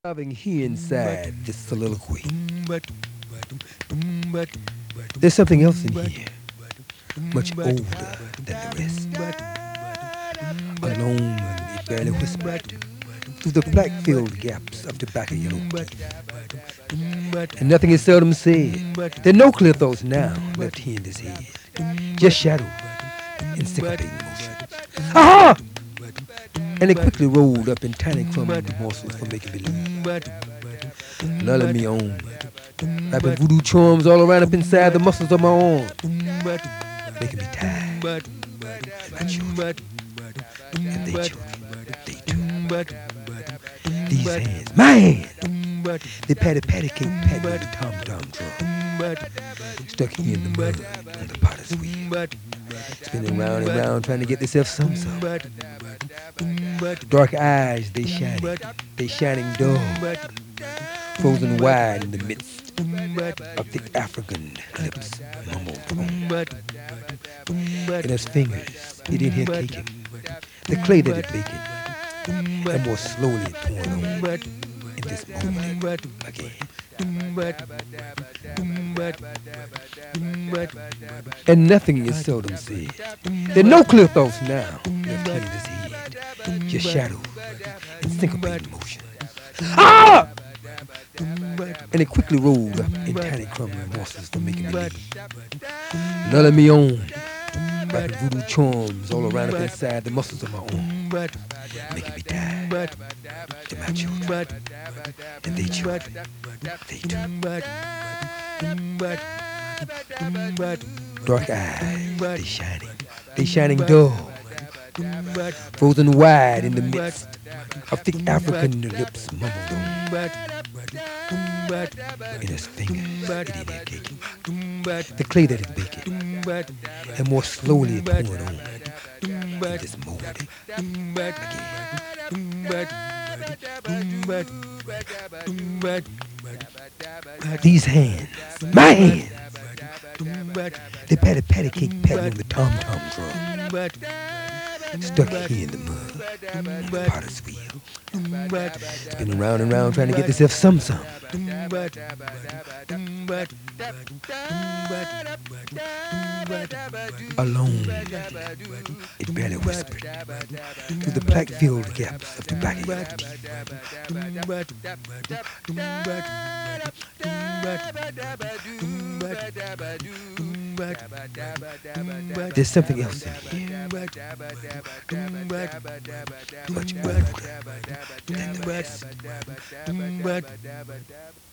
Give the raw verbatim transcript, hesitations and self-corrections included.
Having here inside this soliloquy. There's something else in here, much older than the rest. Alone, it barely whispered through the black-filled gaps of tobacco yellow teeth. And nothing is seldom said. There are no clear thoughts now left here in this head. Just shadow and syncopating motion. Aha! And it quickly rolled up in tiny crumbling morsels for making believe. Lulling me on, wrapping voodoo charms all around up inside the muscles of my arm, making me tired. And my children, and they children, they too. These hands, my hands, they patty patty cake patty with the tom tom drum, stuck here in the mud on the potter's wheel, spinning round and round trying to get themselves some some. Dark eyes, they shining, they shining dull, frozen wide in the midst of the African lips mumbled on. And his fingers, it in here caking, the clay that it baking, and more slowly it pouring on in this moment again. And nothing is seldom said. There are no clear thoughts now left here in this head, just shadow and syncopated motion. Ah! And it quickly rolled up in tiny crumbling morsels for making me leave. Lulling me on, wrapping voodoo charms all around up inside the muscles of my arm, making me tired. And my children, and they children, they too. Dark eyes, they shining, they shining dull, frozen wide in the midst of thick African lips mumbled on. In his fingers, it in there caking, the clay that it baking, and more slowly it pouring on in this moment again. These hands, my hands, they patty patty cake patting on the tom tom drum, stuck here in the mud on the potter's wheel, spinning round and round trying to get themselves some some. Alone, it barely whispered through the black-filled gaps of the black yellow teeth. There's something else in here, much older than the rest.